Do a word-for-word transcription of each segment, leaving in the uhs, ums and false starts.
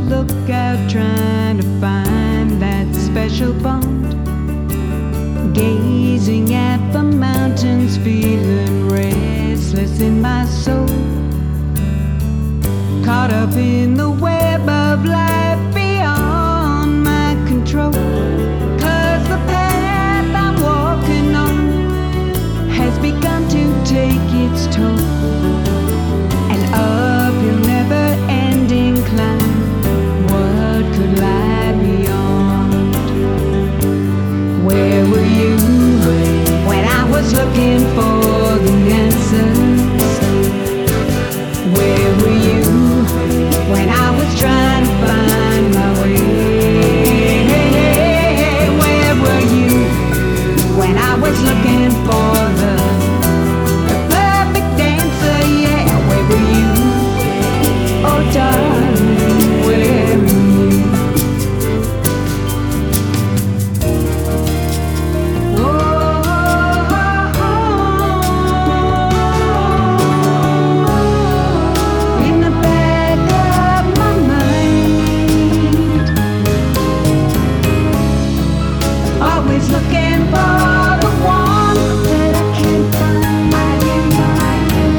lookout trying to find that special bond. Gazing at the mountains, feeling restless in my soul. Caught up in the web of life beyond my control. 'Cause the path I'm walking on has begun to take its toll. An uphill, never-ending climb. What could lie beyond? Where were you when I was looking for the answers? Where were you when I was trying to find my way? Where were you when I was looking for the, the perfect answer? Yeah, where were you? Oh, darling, where were you? In the back of my mind, always looking for the one that I can't find. I can't find, can't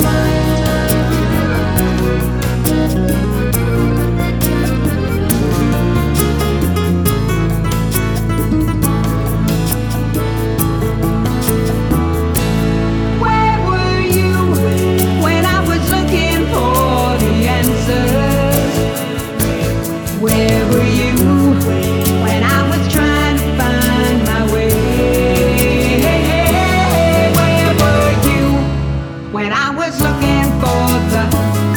Where were you when I was looking for the answers? Where were you when I was trying to find my way? Where were you when I was looking for the